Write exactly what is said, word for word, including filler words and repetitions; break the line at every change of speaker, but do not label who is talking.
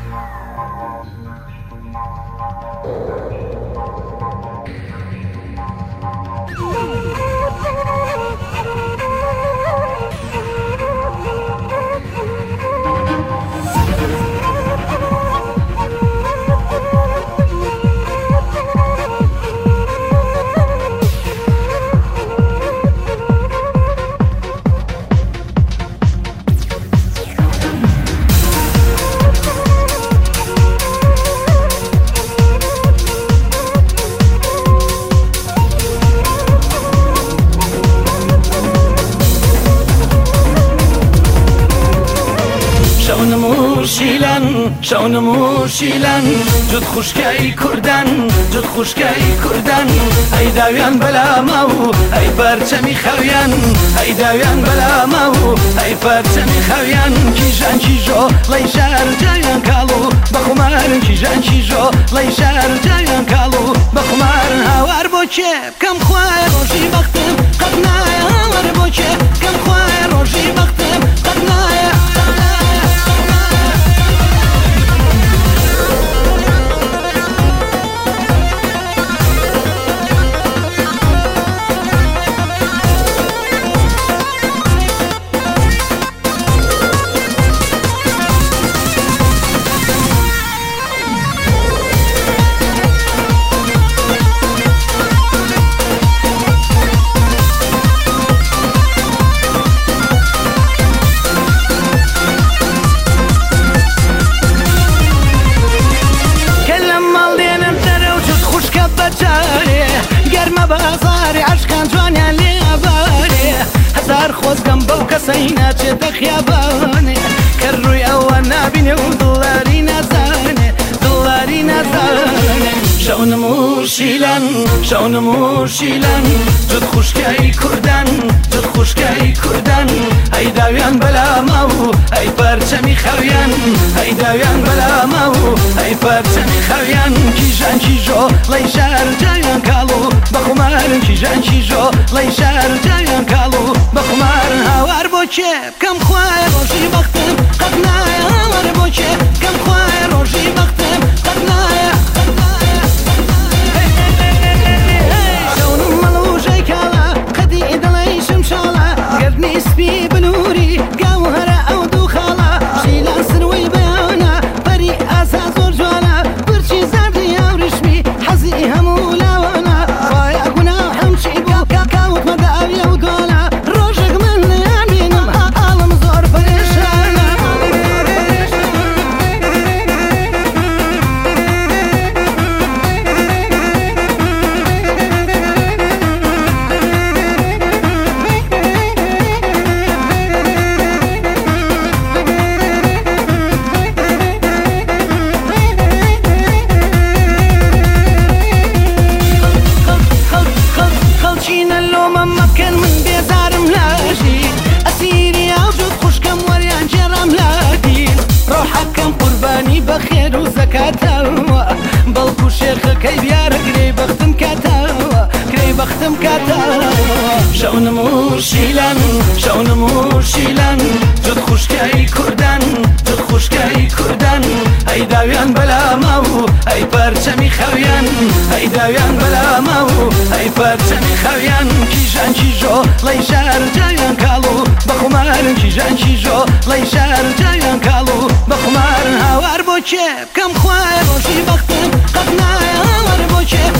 شون موشیلن جد خوشکای کردن جد خوشکای کردن ای داویان بلا ماو ای پرچمی خویان ای داویان بلا ماو ای پرچمی خویان کیجان کیجو لی شهر جایان کالو بخمارن کیجان کیجو لی شهر جایان کالو بخمارن هوار بوچه کم خواه روشی بختم قد نای هوار بوچه کم خواه روشی بختم قد نای بازاري عشقان جوانيان لي أباري هزار خوزقم بو كسينا جد خياباني كروي أولنا بيني ودولاري نزاني دولاري نزاني شون موشيلان شون موشيلان جد خوشكاي كردان جد خوشكاي كردان اي داويان بلا ماو اي پرچمي خويان اي داويان بلا ماو اي پرچمي خويان كيجان كيجو لي شهر جايان كالو بخمارن كيجان كيجو لي شهر جايان كالو بخمارن هوار بوچه كم خواه روشي بختم قد نايا هوار بوچه كم خواه روشي بختم قد نايا شون ملوجي كالا قدي إدلي شمشالا قرني سبي بنوري قاوهرة أو دوخالا شيلا سروي بيانا بري أساس ورجوانا برشي زادي أو رشمي حزي همولا وانا رايا قنا حمشي بو كاوت مداوية ودولا روجك من يامينم عالم زور بريشانا بخير وزكاتوا بلكو شيخ كي بيار كري بختم كاتوا كري بختم كاتوا شون موشيلان شون موشيلان جد خوشكاي كردان جد خوشكاي كردان اي داويان بلا ماو اي پرچمي خويان اي داويان بلا ماو اي پرچمي خويان كيجان كيجو لي شهر جايان كالو بخمارن كيجان كيجو لي شهر جايان كالو بخمارن هوار بوچه كم خواه روشي بختم قد نايا هوار بوچه